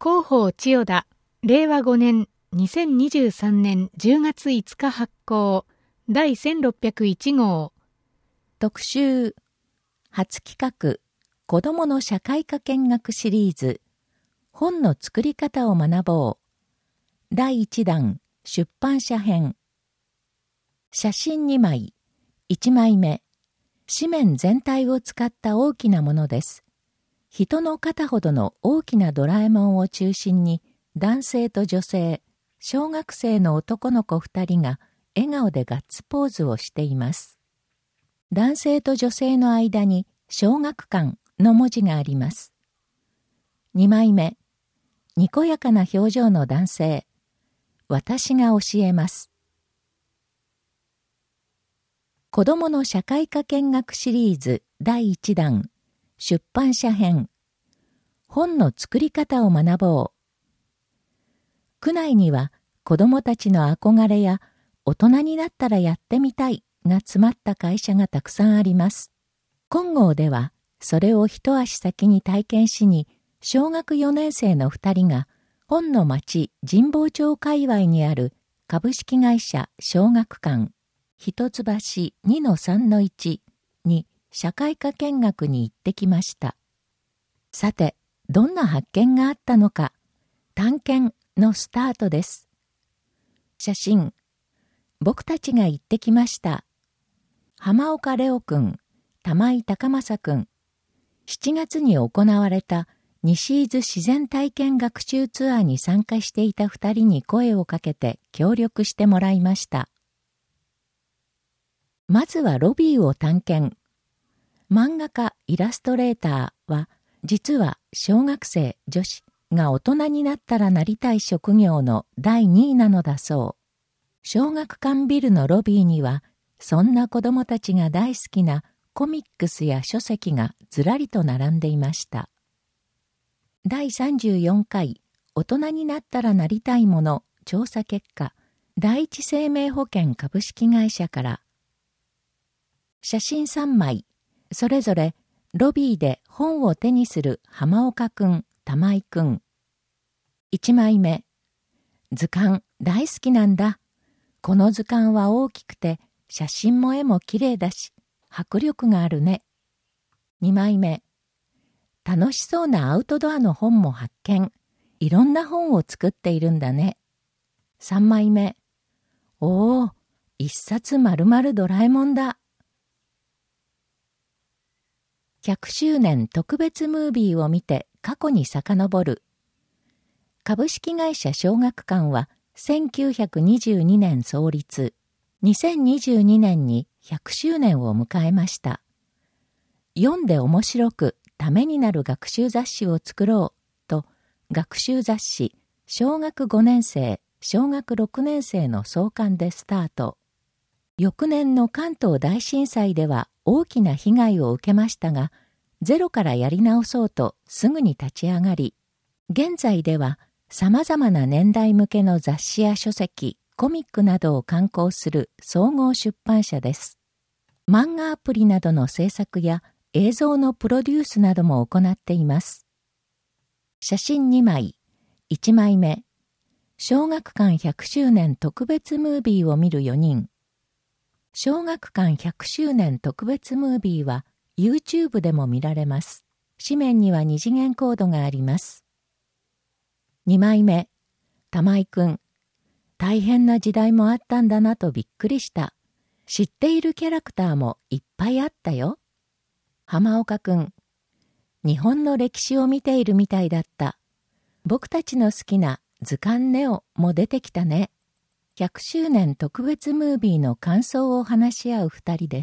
広報千代田、令和5年2023年10月5日発行、第1601号。 特集、初企画、子どもの社会科見学シリーズ、本の作り方を学ぼう。第1弾、出版社編。写真2枚、1枚目、紙面全体を使った大きなものです。人の肩ほどの大きなドラえもんを中心に、男性と女性、小学生の男の子2人が笑顔でガッツポーズをしています。男性と女性の間に小学館の文字があります。2枚目、にこやかな表情の男性、私が教えます。子どもの社会科見学シリーズ第1弾、出版社編。本の作り方を学ぼう。区内には子どもたちの憧れや大人になったらやってみたいが詰まった会社がたくさんあります。金剛ではそれを一足先に体験しに、小学4年生の2人が本の町神保町界隈にある株式会社小学館一橋 2-3-1 に社会科見学に行ってきました。さて、どんな発見があったのか、探検のスタートです。写真、僕たちが行ってきました。浜岡レオくん、玉井高政くん。7月に行われた西伊豆自然体験学習ツアーに参加していた2人に声をかけて協力してもらいました。まずはロビーを探検。漫画家イラストレーターは実は小学生女子が大人になったらなりたい職業の第2位なのだそう。小学館ビルのロビーにはそんな子どもたちが大好きなコミックスや書籍がずらりと並んでいました。第34回大人になったらなりたいもの調査結果、第一生命保険株式会社から写真3枚、それぞれロビーで本を手にする浜岡くん、玉井くん。1枚目、図鑑大好きなんだ。この図鑑は大きくて写真も絵もきれいだし迫力があるね。2枚目、楽しそうなアウトドアの本も発見。いろんな本を作っているんだね。3枚目、おー、一冊まるまるドラえもんだ。100周年特別ムービーを見て過去に遡る。株式会社小学館は1922年創立、2022年に100周年を迎えました。読んで面白くためになる学習雑誌を作ろうと、学習雑誌小学5年生、小学6年生の創刊でスタート。翌年の関東大震災では大きな被害を受けましたが、ゼロからやり直そうとすぐに立ち上がり、現在では様々な年代向けの雑誌や書籍、コミックなどを刊行する総合出版社です。漫画アプリなどの制作や映像のプロデュースなども行っています。写真2枚、1枚目、小学館100周年特別ムービーを見る4人。小学館100周年特別ムービーは YouTube でも見られます。紙面には2次元コードがあります。2枚目、玉井くん。大変な時代もあったんだなとびっくりした。知っているキャラクターもいっぱいあったよ。浜岡くん。日本の歴史を見ているみたいだった。僕たちの好きな図鑑ネオも出てきたね。100周年特別ムービーの感想を話し合う2人です。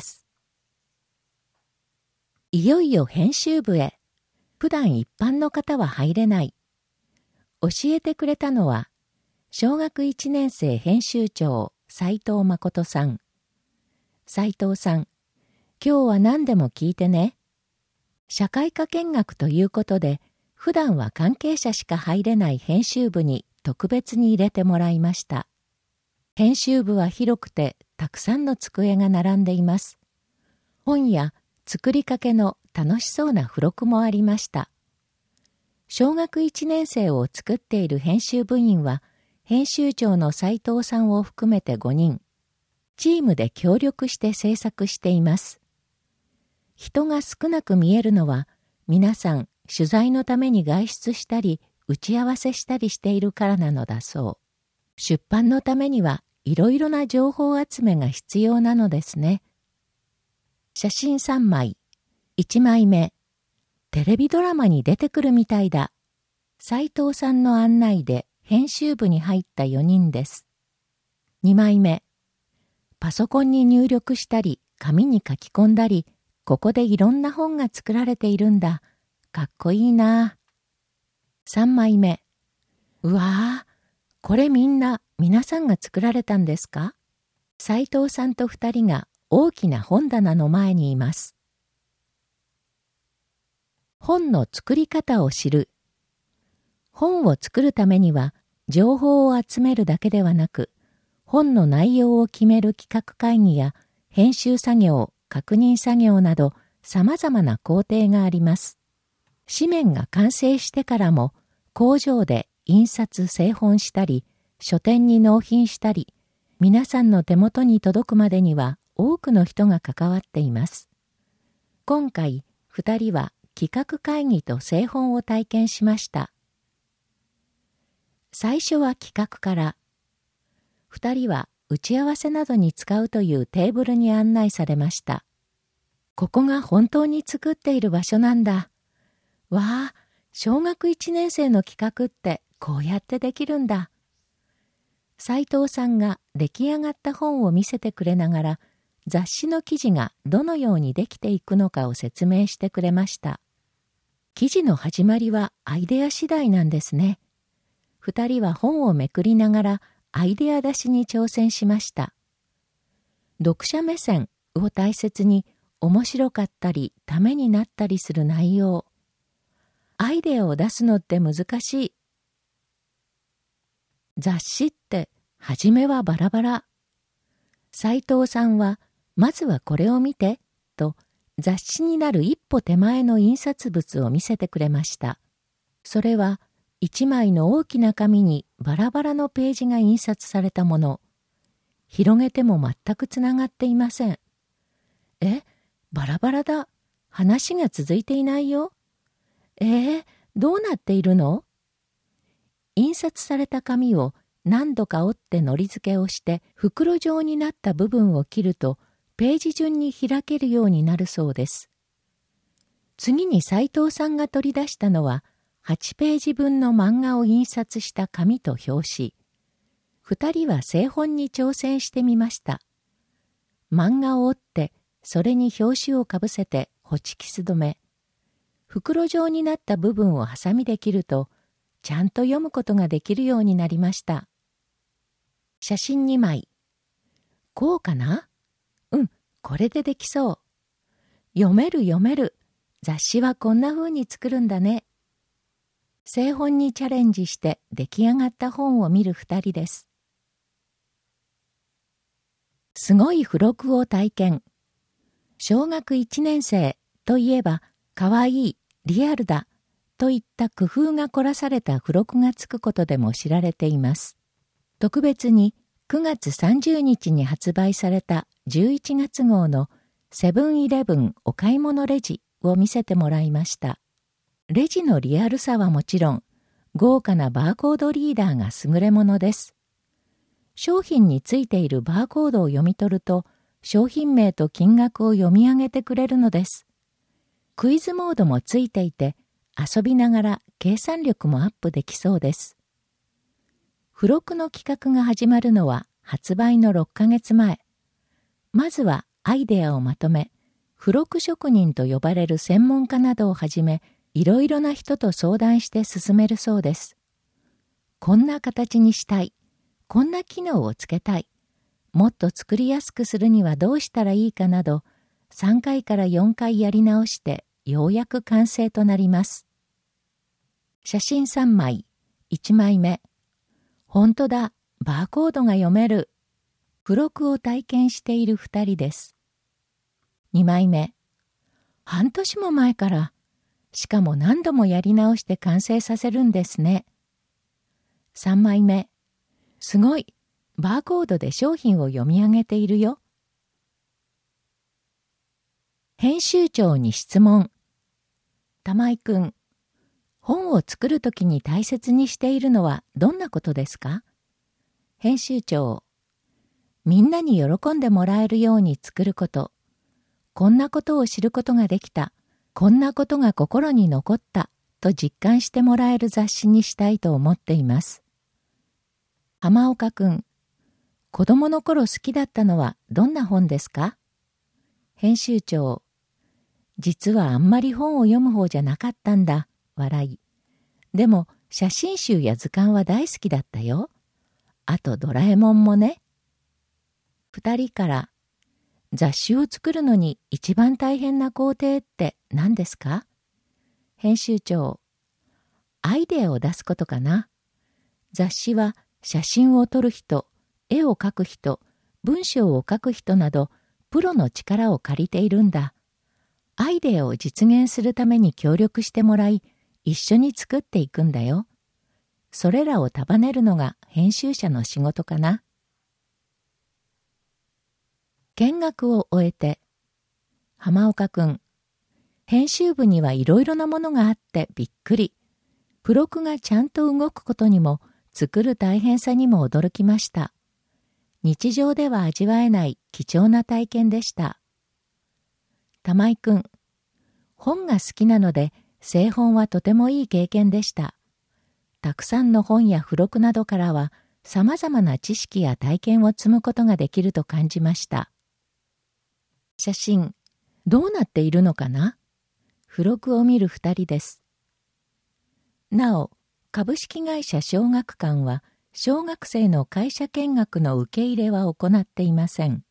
いよいよ編集部へ。普段一般の方は入れない。教えてくれたのは、小学1年生編集長斉藤誠さん。斉藤さん、今日は何でも聞いてね。社会科見学ということで、普段は関係者しか入れない編集部に特別に入れてもらいました。編集部は広くてたくさんの机が並んでいます。本や作りかけの楽しそうな付録もありました。 小学1年生を作っている編集部員は、編集長の斉藤さんを含めて5人。チームで協力して制作しています。人が少なく見えるのは、皆さん取材のために外出したり、打ち合わせしたりしているからなのだそう。出版のためにはいろいろな情報集めが必要なのですね。写真3枚。1枚目。テレビドラマに出てくるみたいだ。斉藤さんの案内で編集部に入った4人です。2枚目。パソコンに入力したり、紙に書き込んだり、ここでいろんな本が作られているんだ。かっこいいな。3枚目。うわー、これ皆さんが作られたんですか？斉藤さんと2人が大きな本棚の前にいます。本の作り方を知る。本を作るためには、情報を集めるだけではなく、本の内容を決める企画会議や編集作業、確認作業など様々な工程があります。紙面が完成してからも工場で印刷製本したり、書店に納品したり、皆さんの手元に届くまでには多くの人が関わっています。今回2人は企画会議と製本を体験しました。最初は企画から、2人は打ち合わせなどに使うというテーブルに案内されました。ここが本当に作っている場所なんだ。わあ、小学1年生の企画ってこうやってできるんだ。斉藤さんが出来上がった本を見せてくれながら、雑誌の記事がどのようにできていくのかを説明してくれました。記事の始まりはアイデア次第なんですね。2人は本をめくりながらアイデア出しに挑戦しました。読者目線を大切に面白かったりためになったりする内容。アイデアを出すのって難しい。雑誌って初めはバラバラ。斉藤さんはまずはこれを見てと雑誌になる一歩手前の印刷物を見せてくれました。それは一枚の大きな紙にバラバラのページが印刷されたもの。広げても全くつながっていません。バラバラだ。話が続いていないよ。どうなっているの？印刷された紙を何度か折って糊付けをして袋状になった部分を切るとページ順に開けるようになるそうです。次に斉藤さんが取り出したのは8ページ分の漫画を印刷した紙と表紙。2人は製本に挑戦してみました。漫画を折ってそれに表紙をかぶせてホチキス止め。袋状になった部分をハサミで切るとちゃんと読むことができるようになりました。写真2枚。こうかな？これでできそう。読める。雑誌はこんな風に作るんだね。製本にチャレンジして出来上がった本を見る2人です。すごい付録を体験。小学1年生といえば、かわいい、リアルだといった工夫が凝らされた付録がつくことでも知られています。特別に9月30日に発売された11月号のセブンイレブンお買い物レジを見せてもらいました。レジのリアルさはもちろん、豪華なバーコードリーダーが優れものです。商品についているバーコードを読み取ると、商品名と金額を読み上げてくれるのです。クイズモードもついていて、遊びながら計算力もアップできそうです。付録の企画が始まるのは発売の6ヶ月前。まずはアイデアをまとめ、付録職人と呼ばれる専門家などをはじめ、いろいろな人と相談して進めるそうです。こんな形にしたい。こんな機能をつけたい。もっと作りやすくするにはどうしたらいいかなど、3回から4回やり直してようやく完成となります。写真3枚。1枚目。ほんとだ、バーコードが読める。付録を体験している2人です。2枚目。半年も前から。 しかも何度もやり直して完成させるんですね。3枚目。すごい。バーコードで商品を読み上げているよ。編集長に質問。玉井くん、本を作るときに大切にしているのはどんなことですか？編集長。みんなに喜んでもらえるように作ること。こんなことを知ることができた。こんなことが心に残った。と実感してもらえる雑誌にしたいと思っています。浜岡くん。子供の頃好きだったのはどんな本ですか？編集長。実はあんまり本を読む方じゃなかったんだ。笑い。でも写真集や図鑑は大好きだったよ。あとドラえもんもね。二人から、雑誌を作るのに一番大変な工程って何ですか？編集長。アイデアを出すことかな。雑誌は写真を撮る人、絵を描く人、文章を書く人など、プロの力を借りているんだ。アイデアを実現するために協力してもらい、一緒に作っていくんだよ。それらを束ねるのが編集者の仕事かな。見学を終えて、浜岡くん、編集部にはいろいろなものがあってびっくり。付録がちゃんと動くことにも、作る大変さにも驚きました。日常では味わえない貴重な体験でした。玉井くん、本が好きなので、製本はとてもいい経験でした。たくさんの本や付録などからは、さまざまな知識や体験を積むことができると感じました。写真、どうなっているのかな？付録を見る二人です。なお、株式会社小学館は、小学生の会社見学の受け入れは行っていません。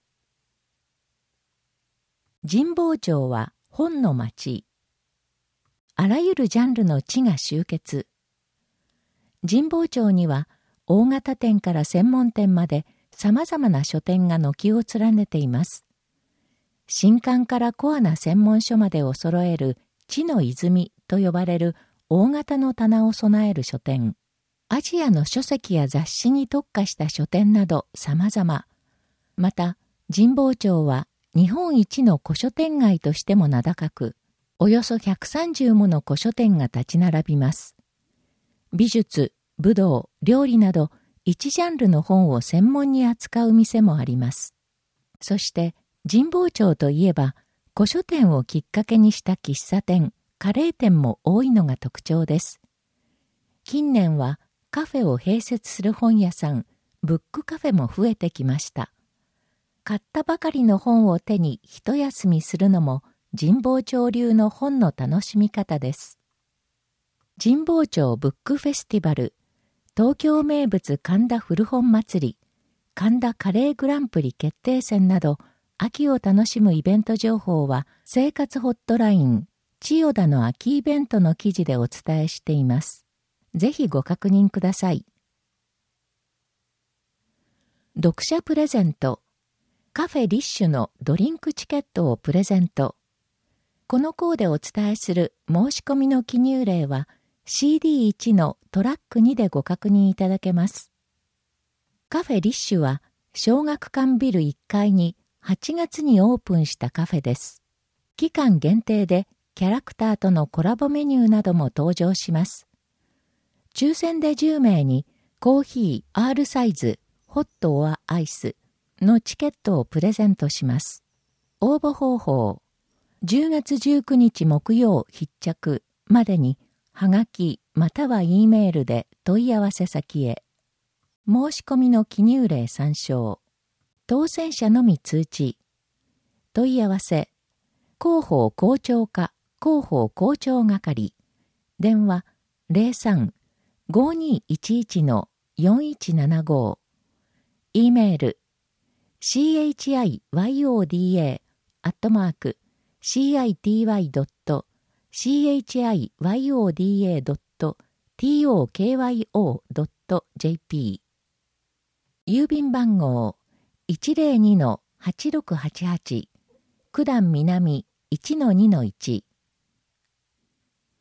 神保町は本の町。あらゆるジャンルの知が集結。神保町には大型店から専門店までさまざまな書店が軒を連ねています。新刊からコアな専門書までを揃える知の泉と呼ばれる大型の棚を備える書店。アジアの書籍や雑誌に特化した書店など様々。また、神保町は日本一の古書店街としても名高く、およそ130もの古書店が立ち並びます。美術、武道、料理など一ジャンルの本を専門に扱う店もあります。そして神保町といえば古書店をきっかけにした喫茶店、カレー店も多いのが特徴です。近年はカフェを併設する本屋さん、ブックカフェも増えてきました。買ったばかりの本を手に一休みするのも神保町流の本の楽しみ方です。神保町ブックフェスティバル、東京名物神田古本祭り、神田カレーグランプリ決定戦など、秋を楽しむイベント情報は、生活ホットライン、千代田の秋イベントの記事でお伝えしています。ぜひご確認ください。読者プレゼント、カフェリッシュのドリンクチケットをプレゼント。この項でお伝えする申し込みの記入例は、CD1 のトラック2でご確認いただけます。カフェリッシュは小学館ビル1階に8月にオープンしたカフェです。期間限定でキャラクターとのコラボメニューなども登場します。抽選で10名にコーヒー R サイズホットオアアイスのチケットをプレゼントします。応募方法、10月19日木曜必着までにはがきまたは E メールで問い合わせ先へ。申し込みの記入例参照。当選者のみ通知。問い合わせ。広報校長課広報校長係。電話 03-5211-4175。E メール chiyoda@city.tokyo.jp 郵便番号 102-8688 九段南 1-2-1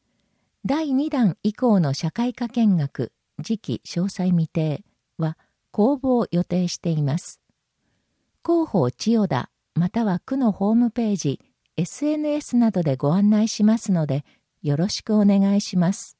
第2弾以降の社会科見学、時期詳細未定は公募を予定しています。広報千代田または区のホームページ、SNS などでご案内しますので、よろしくお願いします。